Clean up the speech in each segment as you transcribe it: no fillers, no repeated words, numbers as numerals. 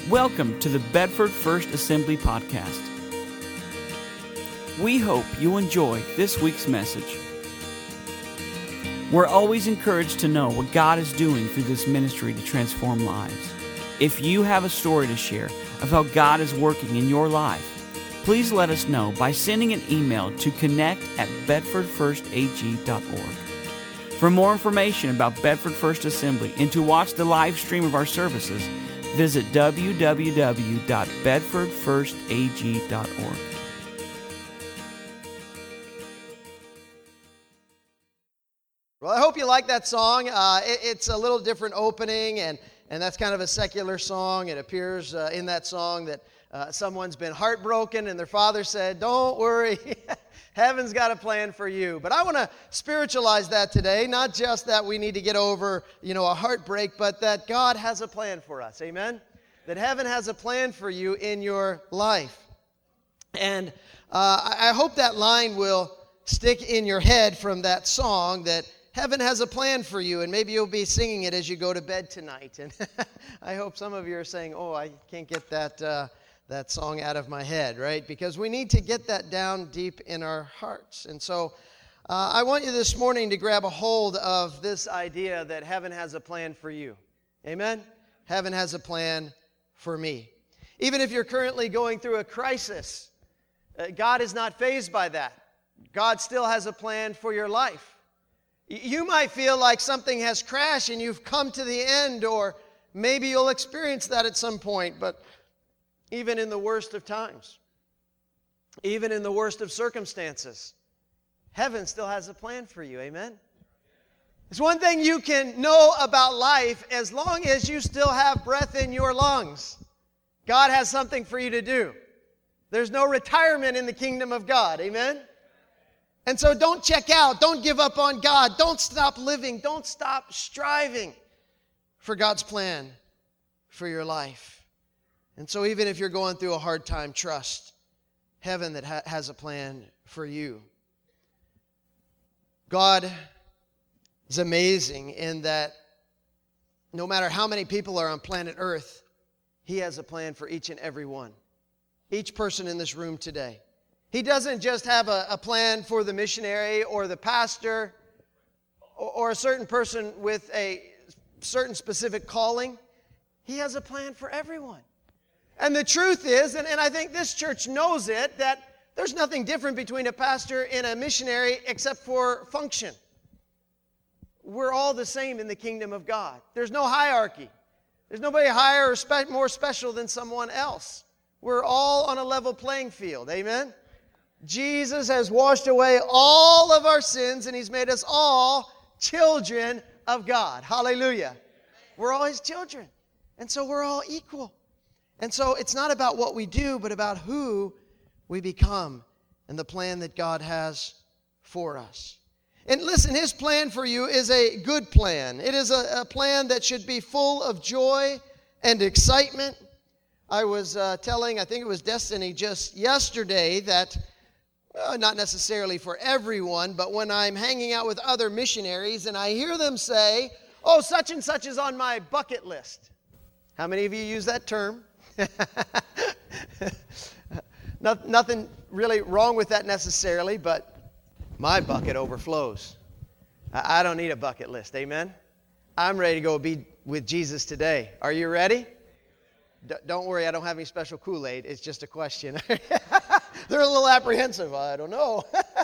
Welcome to the Bedford First Assembly Podcast. We hope you enjoy this week's message. We're always encouraged to know what God is doing through this ministry to transform lives. If you have a story to share of how God is working in your life, please let us know by sending an email to connect@bedfordfirstag.org. For more information about Bedford First Assembly and to watch the live stream of our services, visit www.bedfordfirstag.org. Well, I hope you like that song. It's a little different opening, and that's kind of a secular song. It appears in that song that someone's been heartbroken, and their father said, "Don't worry, heaven's got a plan for you." But I want to spiritualize that today, not just that we need to get over, a heartbreak, but that God has a plan for us. Amen? That heaven has a plan for you in your life. And I hope that line will stick in your head from that song, that heaven has a plan for you, and maybe you'll be singing it as you go to bed tonight. And I hope some of you are saying, "Oh, I can't get that song out of my head," right? Because we need to get that down deep in our hearts. And so I want you this morning to grab a hold of this idea that heaven has a plan for you. Amen? Heaven has a plan for me. Even if you're currently going through a crisis, God is not fazed by that. God still has a plan for your life. You might feel like something has crashed and you've come to the end, or maybe you'll experience that at some point, but even in the worst of times, even in the worst of circumstances, heaven still has a plan for you. Amen? It's one thing you can know about life: as long as you still have breath in your lungs, God has something for you to do. There's no retirement in the kingdom of God. Amen? And so don't check out. Don't give up on God. Don't stop living. Don't stop striving for God's plan for your life. And so even if you're going through a hard time, trust heaven that has a plan for you. God is amazing in that no matter how many people are on planet Earth, He has a plan for each and every one. Each person in this room today. He doesn't just have a plan for the missionary or the pastor or a certain person with a certain specific calling. He has a plan for everyone. And the truth is, and I think this church knows it, that there's nothing different between a pastor and a missionary except for function. We're all the same in the kingdom of God. There's no hierarchy. There's nobody higher or more special than someone else. We're all on a level playing field. Amen? Jesus has washed away all of our sins, and He's made us all children of God. Hallelujah. We're all His children. And so we're all equal. And so it's not about what we do, but about who we become and the plan that God has for us. And listen, His plan for you is a good plan. It is a plan that should be full of joy and excitement. I was telling, I think it was Destiny just yesterday, that not necessarily for everyone, but when I'm hanging out with other missionaries and I hear them say, "Oh, such and such is on my bucket list." How many of you use that term? Nothing really wrong with that necessarily, but my bucket overflows. I don't need a bucket list. Amen? I'm ready to go be with Jesus today. Are you ready? Don't worry, I don't have any special Kool-Aid. It's just a question. They're a little apprehensive. I don't know.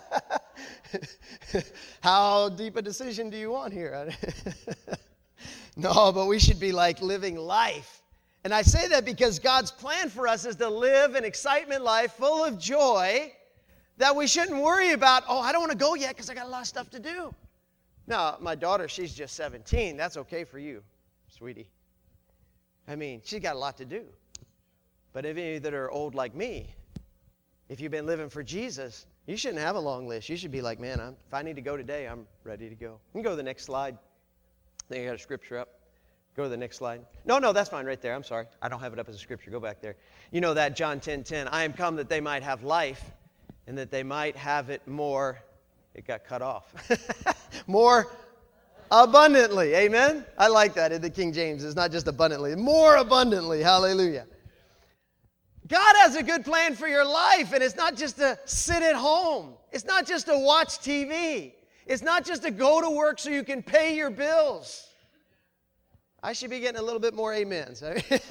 How deep a decision do you want here? No, but we should be like living life. And I say that because God's plan for us is to live an excitement life full of joy, that we shouldn't worry about, "Oh, I don't want to go yet because I got a lot of stuff to do." Now, my daughter, she's just 17. That's okay for you, sweetie. I mean, she's got a lot to do. But if any of you that are old like me, if you've been living for Jesus, you shouldn't have a long list. You should be like, "Man, if I need to go today, I'm ready to go." You can go to the next slide. I think I got a scripture up. Go to the next slide. No, that's fine right there. I'm sorry. I don't have it up as a scripture. Go back there. You know that, John 10:10. "I am come that they might have life, and that they might have it more." It got cut off. More Abundantly. Amen? I like that in the King James. It's not just abundantly. More abundantly. Hallelujah. God has a good plan for your life, and it's not just to sit at home. It's not just to watch TV. It's not just to go to work so you can pay your bills. I should be getting a little bit more amens.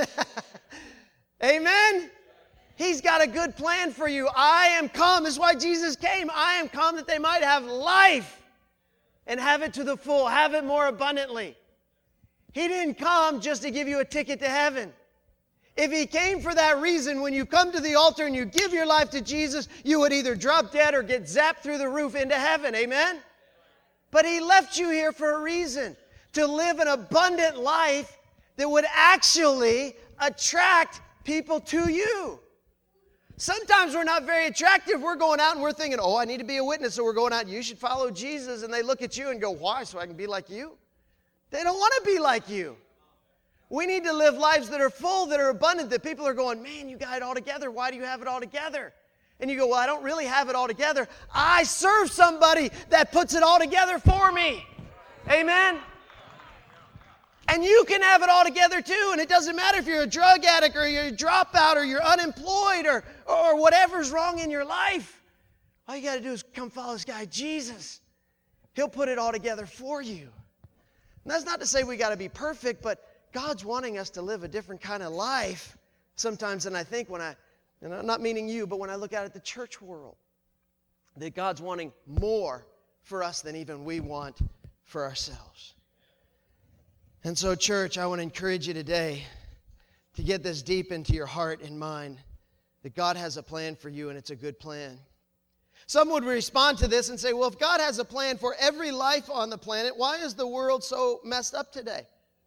Amen? He's got a good plan for you. I am come. This is why Jesus came. I am come that they might have life and have it to the full, have it more abundantly. He didn't come just to give you a ticket to heaven. If he came for that reason, when you come to the altar and you give your life to Jesus, you would either drop dead or get zapped through the roof into heaven. Amen? But he left you here for a reason, to live an abundant life that would actually attract people to you. Sometimes we're not very attractive. We're going out and we're thinking, oh, I need to be a witness, so we're going out, you should follow Jesus. And they look at you and go, why? So I can be like you? They don't want to be like you. We need to live lives that are full, that are abundant, that people are going, man, you got it all together. Why do you have it all together? And you go, well, I don't really have it all together. I serve somebody that puts it all together for me. Amen? And you can have it all together too. And it doesn't matter if you're a drug addict or you're a dropout or you're unemployed or whatever's wrong in your life. All you got to do is come follow this guy, Jesus. He'll put it all together for you. And that's not to say we got to be perfect, but God's wanting us to live a different kind of life sometimes than I think and I'm not meaning you, but when I look out at the church world, that God's wanting more for us than even we want for ourselves. And so, church, I want to encourage you today to get this deep into your heart and mind, that God has a plan for you and it's a good plan. Some would respond to this and say, well, if God has a plan for every life on the planet, why is the world so messed up today?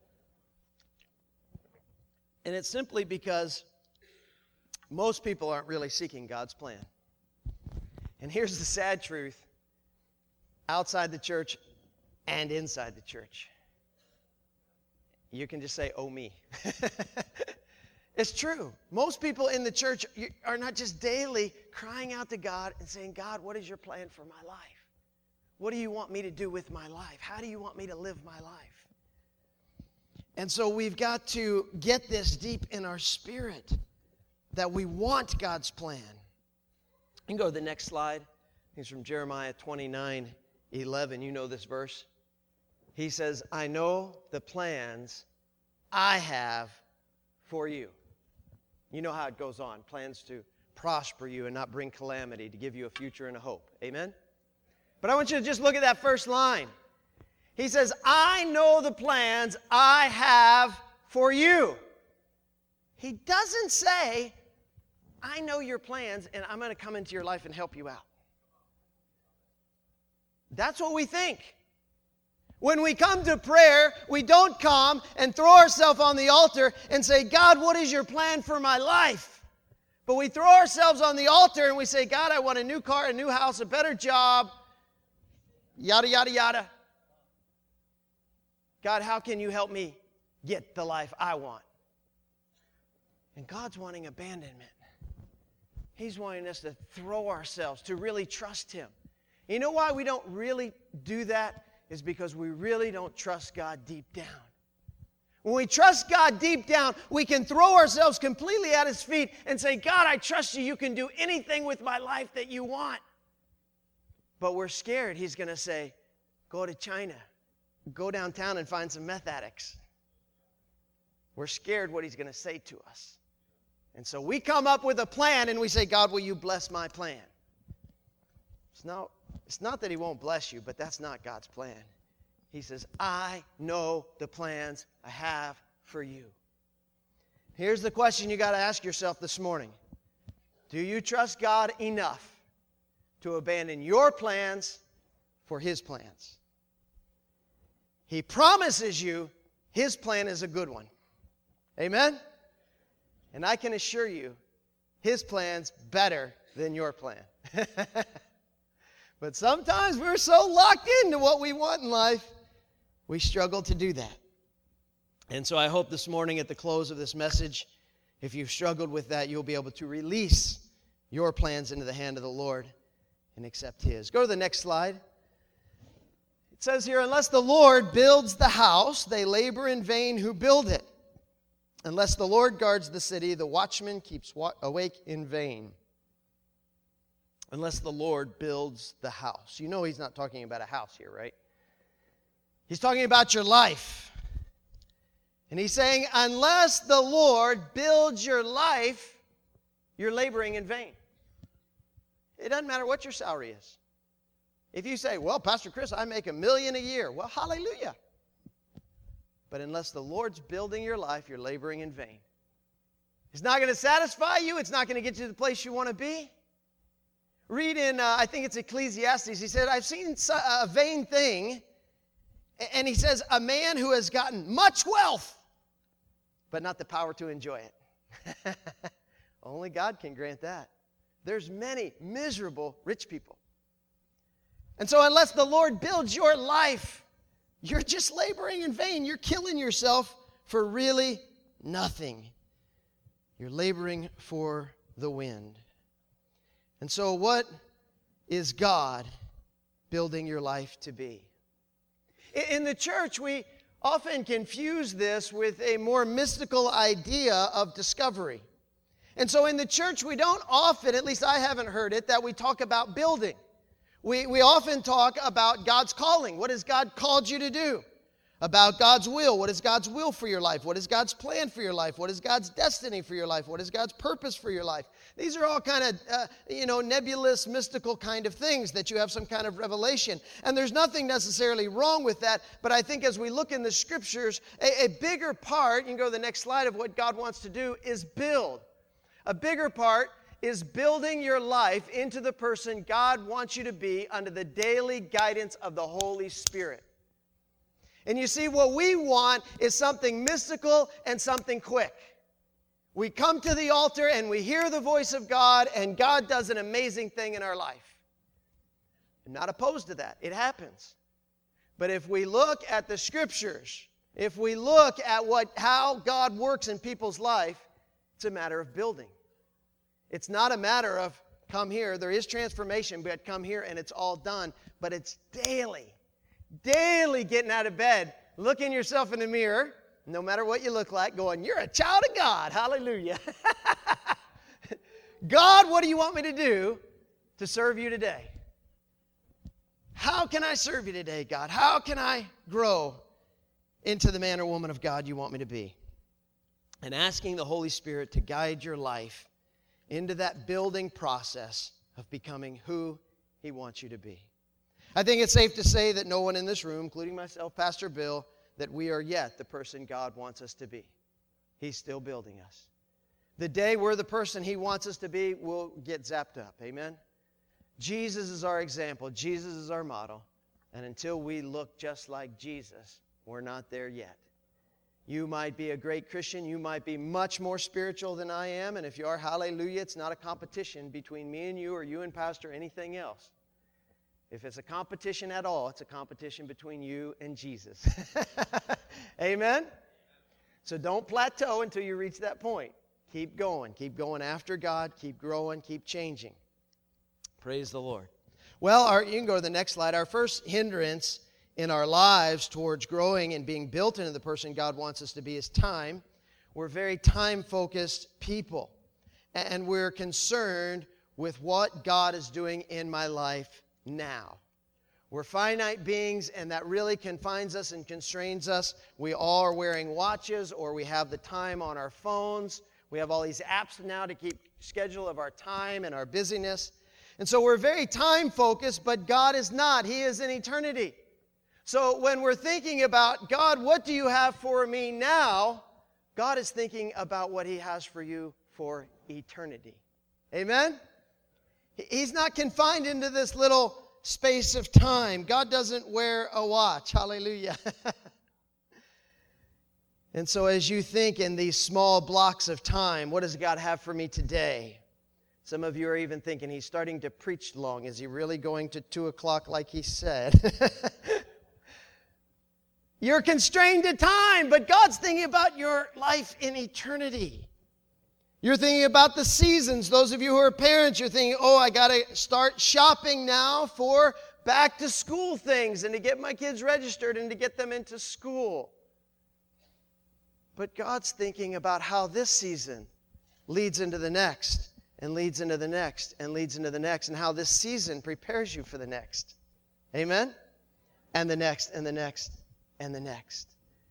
And it's simply because most people aren't really seeking God's plan. And here's the sad truth, outside the church and inside the church. You can just say, oh, me. It's true. Most people in the church are not just daily crying out to God and saying, God, what is your plan for my life? What do you want me to do with my life? How do you want me to live my life? And so we've got to get this deep in our spirit that we want God's plan. You can go to the next slide. It's from Jeremiah 29:11. You know this verse. He says, I know the plans I have for you. You know how it goes on. Plans to prosper you and not bring calamity, to give you a future and a hope. Amen? But I want you to just look at that first line. He says, I know the plans I have for you. He doesn't say, I know your plans and I'm going to come into your life and help you out. That's what we think. When we come to prayer, we don't come and throw ourselves on the altar and say, God, what is your plan for my life? But we throw ourselves on the altar and we say, God, I want a new car, a new house, a better job, yada, yada, yada. God, how can you help me get the life I want? And God's wanting abandonment. He's wanting us to throw ourselves, to really trust Him. You know why we don't really do that? Is because we really don't trust God deep down. When we trust God deep down, we can throw ourselves completely at His feet and say, God, I trust you. You can do anything with my life that you want. But we're scared. He's going to say, go to China. Go downtown and find some meth addicts. We're scared what He's going to say to us. And so we come up with a plan and we say, God, will you bless my plan? It's not that He won't bless you, but that's not God's plan. He says, I know the plans I have for you. Here's the question you got to ask yourself this morning. Do you trust God enough to abandon your plans for His plans? He promises you His plan is a good one. Amen? And I can assure you, His plan's better than your plan. But sometimes we're so locked into what we want in life, we struggle to do that. And so I hope this morning at the close of this message, if you've struggled with that, you'll be able to release your plans into the hand of the Lord and accept His. Go to the next slide. It says here, unless the Lord builds the house, they labor in vain who build it. Unless the Lord guards the city, the watchman keeps awake in vain. Unless the Lord builds the house. You know he's not talking about a house here, right? He's talking about your life. And he's saying, unless the Lord builds your life, you're laboring in vain. It doesn't matter what your salary is. If you say, well, Pastor Chris, I make $1 million a year. Well, hallelujah. But unless the Lord's building your life, you're laboring in vain. It's not going to satisfy you. It's not going to get you to the place you want to be. Read in, I think it's Ecclesiastes. He said, I've seen a vain thing. And he says, a man who has gotten much wealth, but not the power to enjoy it. Only God can grant that. There's many miserable rich people. And so unless the Lord builds your life, you're just laboring in vain. You're killing yourself for really nothing. You're laboring for the wind. And so what is God building your life to be? In the church, we often confuse this with a more mystical idea of discovery. And so in the church, we don't often, at least I haven't heard it, that we talk about building. We often talk about God's calling. What has God called you to do? About God's will. What is God's will for your life? What is God's plan for your life? What is God's destiny for your life? What is God's purpose for your life? These are all kind of, nebulous, mystical kind of things that you have some kind of revelation. And there's nothing necessarily wrong with that. But I think as we look in the Scriptures, a bigger part, you can go to the next slide, of what God wants to do is build. A bigger part is building your life into the person God wants you to be under the daily guidance of the Holy Spirit. And you see, what we want is something mystical and something quick. We come to the altar and we hear the voice of God, and God does an amazing thing in our life. I'm not opposed to that. It happens. But if we look at the Scriptures, if we look at how God works in people's life, it's a matter of building. It's not a matter of come here. There is transformation, but come here and it's all done. But it's daily. Daily getting out of bed, looking yourself in the mirror, no matter what you look like, going, you're a child of God. Hallelujah. God, what do you want me to do to serve you today? How can I serve you today, God? How can I grow into the man or woman of God you want me to be? And asking the Holy Spirit to guide your life into that building process of becoming who He wants you to be. I think it's safe to say that no one in this room, including myself, Pastor Bill, that we are yet the person God wants us to be. He's still building us. The day we're the person He wants us to be, we'll get zapped up. Amen? Jesus is our example. Jesus is our model. And until we look just like Jesus, we're not there yet. You might be a great Christian. You might be much more spiritual than I am. And if you are, hallelujah, it's not a competition between me and you or you and Pastor or anything else. If it's a competition at all, it's a competition between you and Jesus. Amen? So don't plateau until you reach that point. Keep going. Keep going after God. Keep growing. Keep changing. Praise the Lord. Well, you can go to the next slide. Our first hindrance in our lives towards growing and being built into the person God wants us to be is time. We're very time-focused people. And we're concerned with what God is doing in my life now. We're finite beings, and that really confines us and constrains us. We all are wearing watches, or we have the time on our phones. We have all these apps now to keep schedule of our time and our busyness. And so we're very time-focused, but God is not. He is in eternity. So when we're thinking about, God, what do you have for me now? God is thinking about what He has for you for eternity. Amen? He's not confined into this little space of time. God doesn't wear a watch. Hallelujah. And so as you think in these small blocks of time, what does God have for me today? Some of you are even thinking, He's starting to preach long. Is He really going to 2 o'clock like He said? You're constrained to time, but God's thinking about your life in eternity. You're thinking about the seasons. Those of you who are parents, you're thinking, I got to start shopping now for back to school things and to get my kids registered and to get them into school. But God's thinking about how this season leads into the next and leads into the next and leads into the next, and how this season prepares you for the next. Amen? And the next and the next and the next.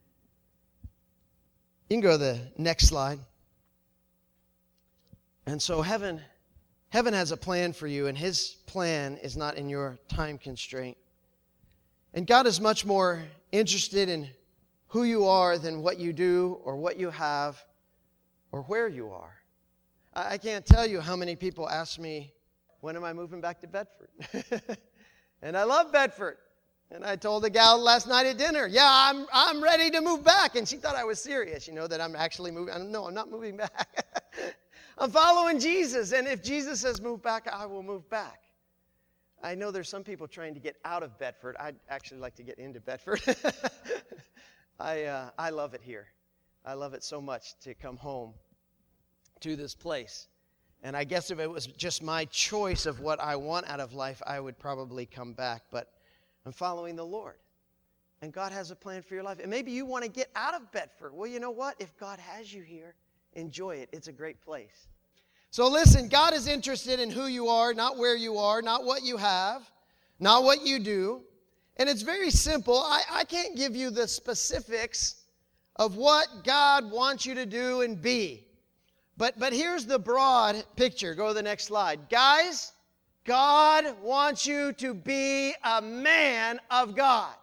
You can go to the next slide. And so heaven has a plan for you, and His plan is not in your time constraint. And God is much more interested in who you are than what you do or what you have or where you are. I can't tell you how many people ask me, when am I moving back to Bedford? And I love Bedford. And I told the gal last night at dinner, yeah, I'm ready to move back. And she thought I was serious, that I'm actually moving. No, I'm not moving back. I'm following Jesus. And if Jesus says move back, I will move back. I know there's some people trying to get out of Bedford. I'd actually like to get into Bedford. I love it here. I love it so much to come home to this place. And I guess if it was just my choice of what I want out of life, I would probably come back. But I'm following the Lord. And God has a plan for your life. And maybe you want to get out of Bedford. Well, you know what? If God has you here, enjoy it. It's a great place. So listen, God is interested in who you are, not where you are, not what you have, not what you do. And it's very simple. I can't give you the specifics of what God wants you to do and be. But here's the broad picture. Go to the next slide. Guys, God wants you to be a man of God.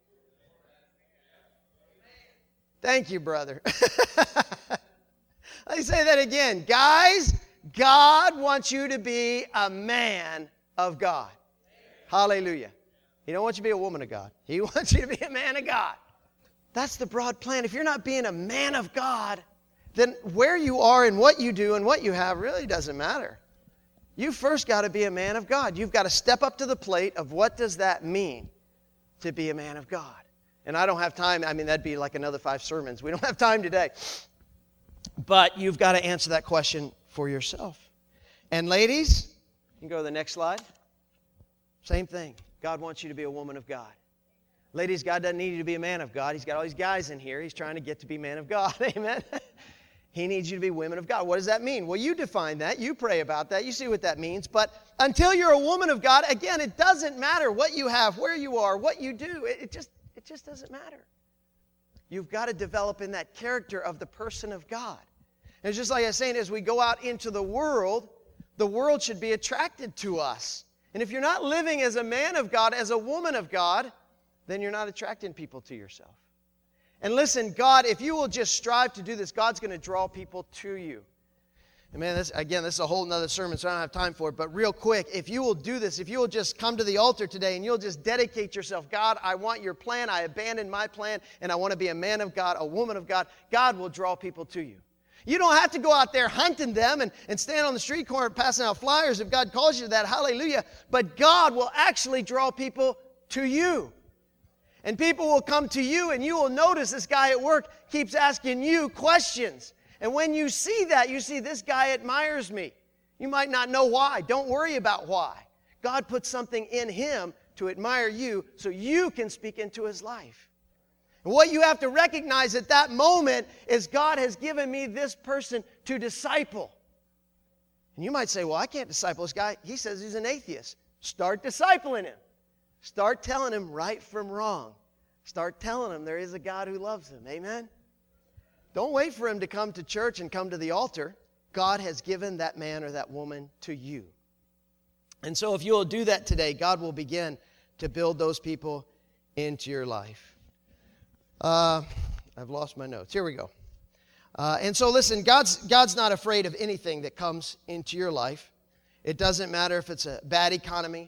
Thank you, brother. Let me say that again. Guys, God wants you to be a man of God. Hallelujah. He don't want you to be a woman of God. He wants you to be a man of God. That's the broad plan. If you're not being a man of God, then where you are and what you do and what you have really doesn't matter. You first got to be a man of God. You've got to step up to the plate of what does that mean to be a man of God. And I don't have time. That'd be like another 5 sermons. We don't have time today. But you've got to answer that question for yourself. And ladies, you can go to the next slide. Same thing. God wants you to be a woman of God. Ladies, God doesn't need you to be a man of God. He's got all these guys in here. He's trying to get to be man of God. Amen. He needs you to be women of God. What does that mean? Well, you define that. You pray about that. You see what that means. But until you're a woman of God, again, it doesn't matter what you have, where you are, what you do. It just doesn't matter. You've got to develop in that character of the person of God. And it's just like I was saying, as we go out into the world should be attracted to us. And if you're not living as a man of God, as a woman of God, then you're not attracting people to yourself. And listen, God, if you will just strive to do this, God's going to draw people to you. And man, this is a whole nother sermon, so I don't have time for it. But real quick, if you will do this, if you will just come to the altar today and you'll just dedicate yourself, God, I want your plan. I abandon my plan, and I want to be a man of God, a woman of God. God will draw people to you. You don't have to go out there hunting them and stand on the street corner passing out flyers if God calls you to that. Hallelujah. But God will actually draw people to you. And people will come to you, and you will notice this guy at work keeps asking you questions. And when you see that, you see this guy admires me. You might not know why. Don't worry about why. God put something in him to admire you so you can speak into his life. And what you have to recognize at that moment is God has given me this person to disciple. And you might say, well, I can't disciple this guy. He says he's an atheist. Start discipling him. Start telling him right from wrong. Start telling him there is a God who loves him. Amen? Don't wait for him to come to church and come to the altar. God has given that man or that woman to you. And so if you will do that today, God will begin to build those people into your life. I've lost my notes. Here we go. And so listen, God's not afraid of anything that comes into your life. It doesn't matter if it's a bad economy,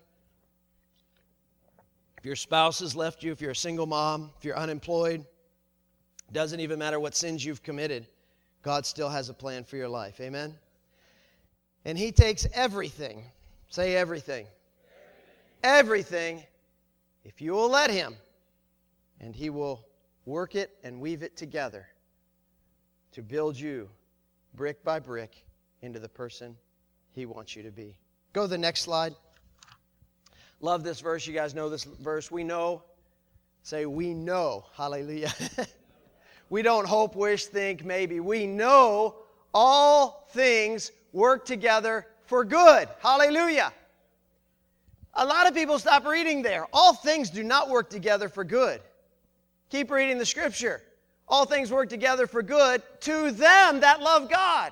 if your spouse has left you, if you're a single mom, if you're unemployed. It doesn't even matter what sins you've committed. God still has a plan for your life. Amen? And he takes everything. Say everything. Everything, if you will let him. And he will work it and weave it together to build you brick by brick into the person he wants you to be. Go to the next slide. Love this verse. You guys know this verse. We know. Say, we know. Hallelujah. We don't hope, wish, think, maybe. We know all things work together for good. Hallelujah. A lot of people stop reading there. All things do not work together for good. Keep reading the scripture. All things work together for good to them that love God.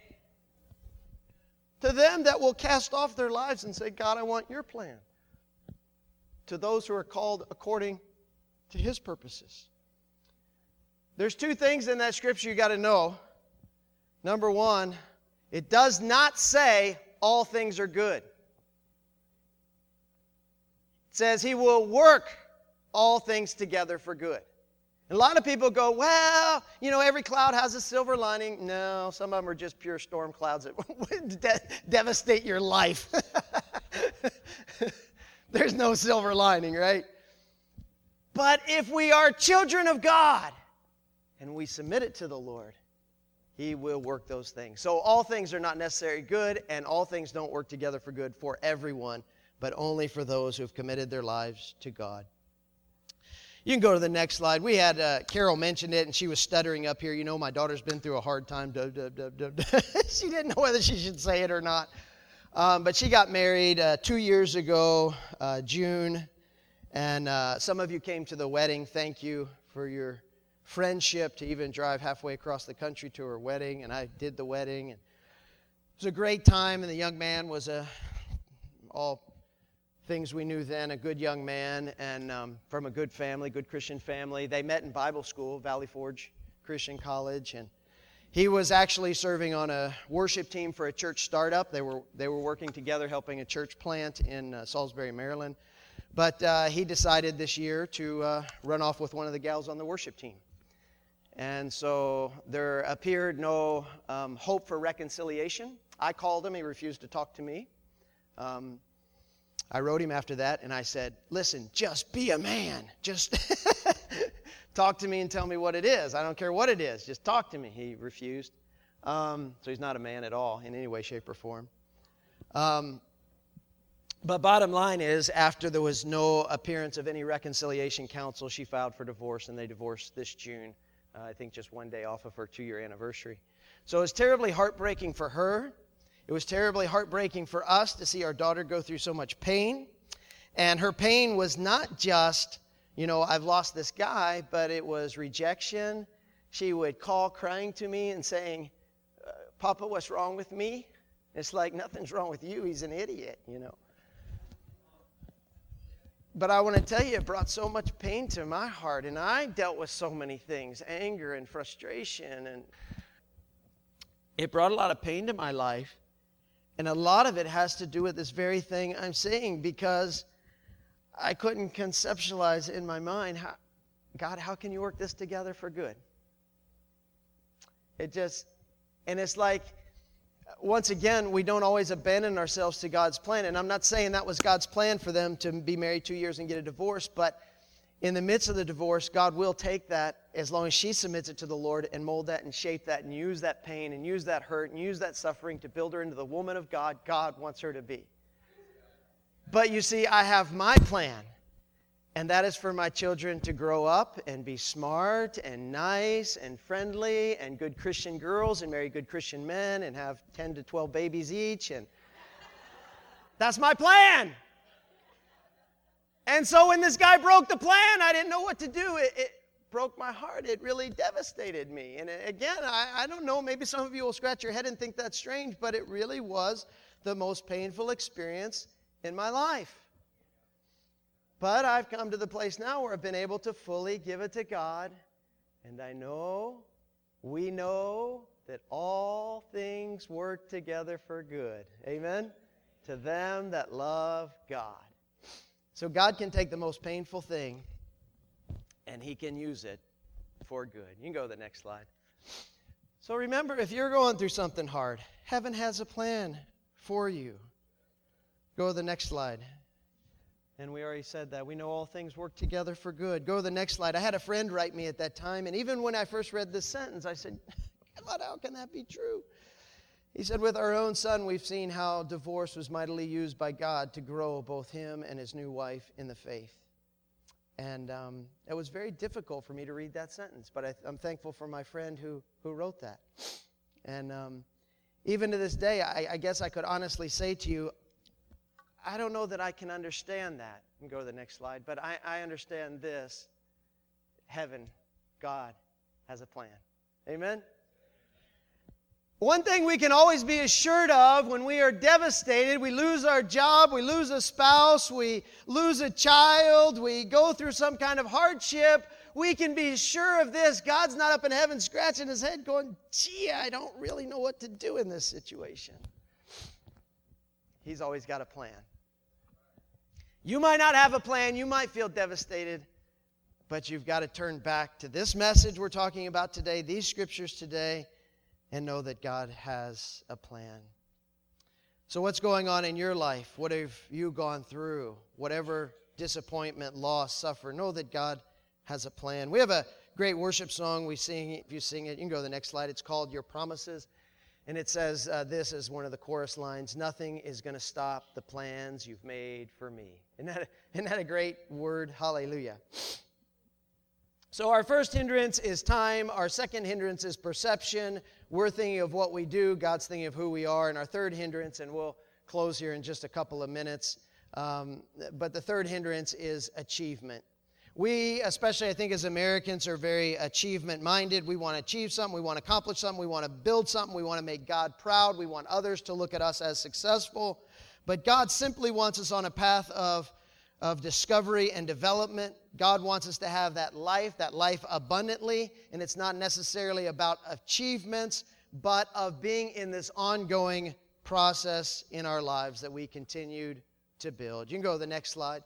To them that will cast off their lives and say, God, I want your plan. To those who are called according to His purposes. There's two things in that scripture you got to know. Number one, it does not say all things are good. It says He will work all things together for good. And a lot of people go, well, every cloud has a silver lining. No, some of them are just pure storm clouds that would devastate your life. There's no silver lining, right? But if we are children of God and we submit it to the Lord, He will work those things. So all things are not necessarily good, and all things don't work together for good for everyone, but only for those who have committed their lives to God. You can go to the next slide. We had, Carol mentioned it, and she was stuttering up here. My daughter's been through a hard time. She didn't know whether she should say it or not. But she got married 2 years ago, June. And some of you came to the wedding. Thank you for your friendship to even drive halfway across the country to her wedding. And I did the wedding. And it was a great time, and the young man was all things we knew then, a good young man, and from a good family, good Christian family. They met in Bible school, Valley Forge Christian College, and he was actually serving on a worship team for a church startup. They were working together, helping a church plant in Salisbury, Maryland. But he decided this year to run off with one of the gals on the worship team. And so there appeared no hope for reconciliation. I called him. He refused to talk to me. I wrote him after that, and I said, listen, just be a man. Just talk to me and tell me what it is. I don't care what it is. Just talk to me. He refused. So he's not a man at all in any way, shape, or form. But bottom line is, after there was no appearance of any reconciliation counsel, she filed for divorce, and they divorced this June. I think just one day off of her 2-year anniversary. So it was terribly heartbreaking for her. It was terribly heartbreaking for us to see our daughter go through so much pain. And her pain was not just, I've lost this guy, but it was rejection. She would call crying to me and saying, Papa, what's wrong with me? It's like, nothing's wrong with you. He's an idiot, But I want to tell you, it brought so much pain to my heart. And I dealt with so many things, anger and frustration. And it brought a lot of pain to my life. And a lot of it has to do with this very thing I'm saying, because I couldn't conceptualize in my mind, God, how can you work this together for good? And it's like, once again, we don't always abandon ourselves to God's plan. And I'm not saying that was God's plan for them to be married 2 years and get a divorce, but in the midst of the divorce, God will take that, as long as she submits it to the Lord, and mold that and shape that and use that pain and use that hurt and use that suffering to build her into the woman of God God wants her to be. But you see, I have my plan, and that is for my children to grow up and be smart and nice and friendly and good Christian girls and marry good Christian men and have 10 to 12 babies each. And that's my plan. And so when this guy broke the plan, I didn't know what to do. It broke my heart. It really devastated me. And again, I don't know, maybe some of you will scratch your head and think that's strange, but it really was the most painful experience in my life. But I've come to the place now where I've been able to fully give it to God. And we know that all things work together for good. Amen? To them that love God. So God can take the most painful thing, and He can use it for good. You can go to the next slide. So remember, if you're going through something hard, heaven has a plan for you. Go to the next slide. And we already said that. We know all things work together for good. Go to the next slide. I had a friend write me at that time, and even when I first read this sentence, I said, God, how can that be true? He said, with our own son, we've seen how divorce was mightily used by God to grow both him and his new wife in the faith. And it was very difficult for me to read that sentence, but I'm thankful for my friend who wrote that. And even to this day, I guess I could honestly say to you, I don't know that I can understand that. You can go to the next slide. But I understand this. Heaven, God has a plan. Amen? One thing we can always be assured of when we are devastated, we lose our job, we lose a spouse, we lose a child, we go through some kind of hardship, we can be sure of this. God's not up in heaven scratching his head going, gee, I don't really know what to do in this situation. He's always got a plan. You might not have a plan, you might feel devastated, but you've got to turn back to this message we're talking about today, these scriptures today, and know that God has a plan. So what's going on in your life? What have you gone through? Whatever disappointment, loss, suffer, know that God has a plan. We have a great worship song we sing. If you sing it, you can go to the next slide. It's called Your Promises. And it says this is one of the chorus lines, nothing is going to stop the plans you've made for me. Isn't that a great word? Hallelujah. So our first hindrance is time. Our second hindrance is perception. We're thinking of what we do. God's thinking of who we are. And our third hindrance, and we'll close here in just a couple of minutes, but the third hindrance is achievement. We, especially I think as Americans, are very achievement-minded. We want to achieve something. We want to accomplish something. We want to build something. We want to make God proud. We want others to look at us as successful. But God simply wants us on a path of discovery and development. God wants us to have that life abundantly. And it's not necessarily about achievements, but of being in this ongoing process in our lives that we continued to build. You can go to the next slide.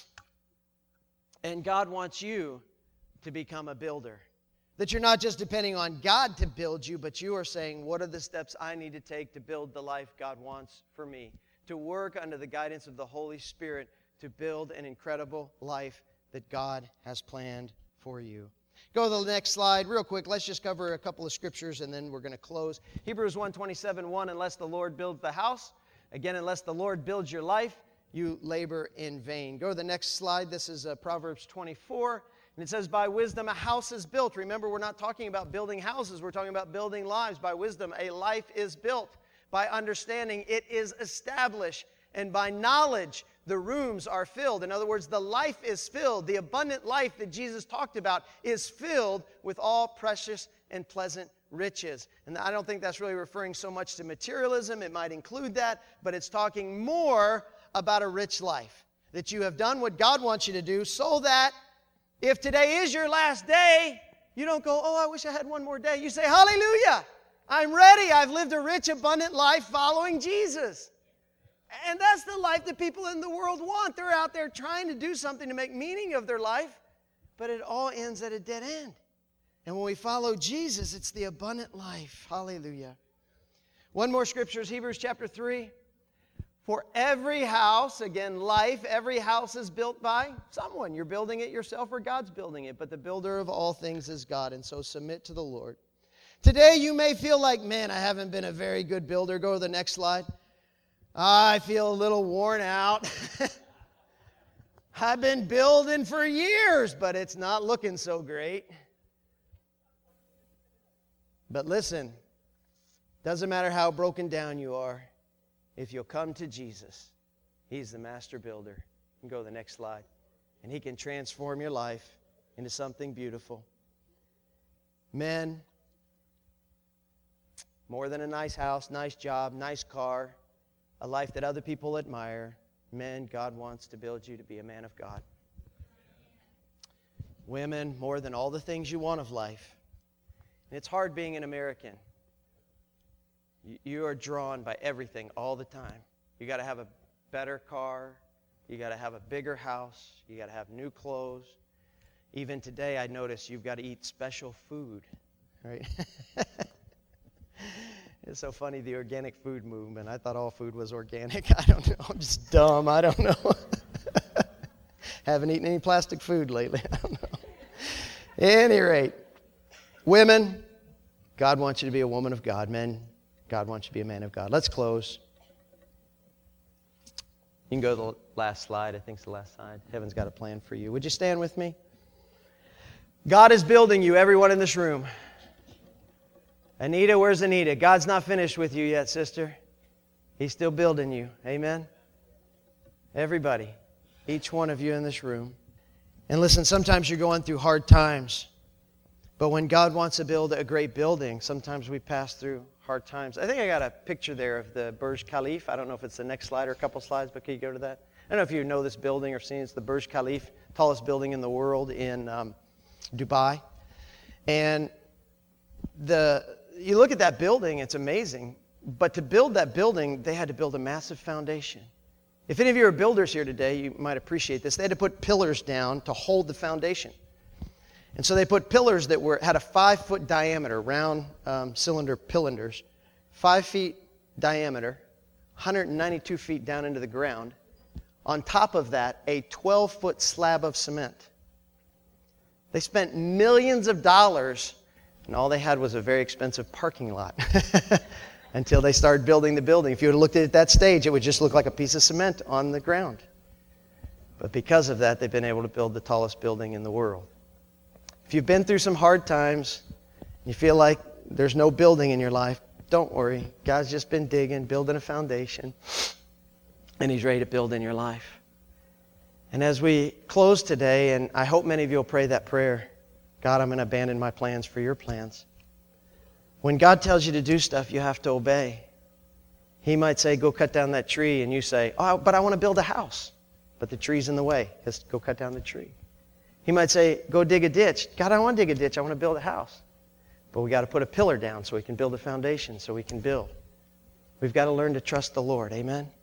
And God wants you to become a builder. That you're not just depending on God to build you, but you are saying, what are the steps I need to take to build the life God wants for me? To work under the guidance of the Holy Spirit to build an incredible life that God has planned for you. Go to the next slide real quick. Let's just cover a couple of scriptures and then we're going to close. Hebrews 1:27, unless the Lord builds the house, again, unless the Lord builds your life, you labor in vain. Go to the next slide. This is Proverbs 24. And it says, by wisdom a house is built. Remember, we're not talking about building houses. We're talking about building lives. By wisdom a life is built. By understanding it is established. And by knowledge the rooms are filled. In other words, the life is filled. The abundant life that Jesus talked about is filled with all precious and pleasant riches. And I don't think that's really referring so much to materialism. It might include that. But it's talking more about a rich life, that you have done what God wants you to do so that if today is your last day, you don't go, oh, I wish I had one more day. You say, hallelujah, I'm ready. I've lived a rich, abundant life following Jesus. And that's the life that people in the world want. They're out there trying to do something to make meaning of their life, but it all ends at a dead end. And when we follow Jesus, it's the abundant life. Hallelujah. One more scripture is Hebrews chapter 3. For every house, again, life, every house is built by someone. You're building it yourself or God's building it. But the builder of all things is God, and so submit to the Lord. Today you may feel like, man, I haven't been a very good builder. Go to the next slide. I feel a little worn out. I've been building for years, but it's not looking so great. But listen, doesn't matter how broken down you are. If you'll come to Jesus, He's the master builder. You can go to the next slide. And He can transform your life into something beautiful. Men, more than a nice house, nice job, nice car, a life that other people admire. Men, God wants to build you to be a man of God. Women, more than all the things you want of life. And it's hard being an American. You are drawn by everything all the time. You got to have a better car. You got to have a bigger house. You got to have new clothes. Even today, I notice you've got to eat special food, right? It's so funny, the organic food movement. I thought all food was organic. I don't know. I'm just dumb. I don't know. Haven't eaten any plastic food lately. I don't know. At any rate, women, God wants you to be a woman of God. Men, God wants you to be a man of God. Let's close. You can go to the last slide. I think it's the last slide. Heaven's got a plan for you. Would you stand with me? God is building you, everyone in this room. Anita, where's Anita? God's not finished with you yet, sister. He's still building you. Amen? Everybody, each one of you in this room. And listen, sometimes you're going through hard times. But when God wants to build a great building, sometimes we pass through hard times. I think I got a picture there of the Burj Khalifa. I don't know if it's the next slide or a couple slides, but can you go to that? I don't know if you know this building or seen it. It's the Burj Khalifa, tallest building in the world in Dubai. And you look at that building, it's amazing. But to build that building, they had to build a massive foundation. If any of you are builders here today, you might appreciate this. They had to put pillars down to hold the foundation. And so they put pillars that had a 5-foot diameter, round cylinder pillars, 5 feet diameter, 192 feet down into the ground. On top of that, a 12-foot slab of cement. They spent millions of dollars, and all they had was a very expensive parking lot until they started building the building. If you would have looked at it at that stage, it would just look like a piece of cement on the ground. But because of that, they've been able to build the tallest building in the world. If you've been through some hard times, you feel like there's no building in your life, don't worry. God's just been digging, building a foundation, and He's ready to build in your life. And as we close today, and I hope many of you will pray that prayer, God, I'm going to abandon my plans for your plans. When God tells you to do stuff, you have to obey. He might say, go cut down that tree, and you say, oh, but I want to build a house. But the tree's in the way. Just go cut down the tree. He might say, go dig a ditch. God, I don't want to dig a ditch. I want to build a house. But we got to put a pillar down so we can build a foundation, so we can build. We've got to learn to trust the Lord. Amen?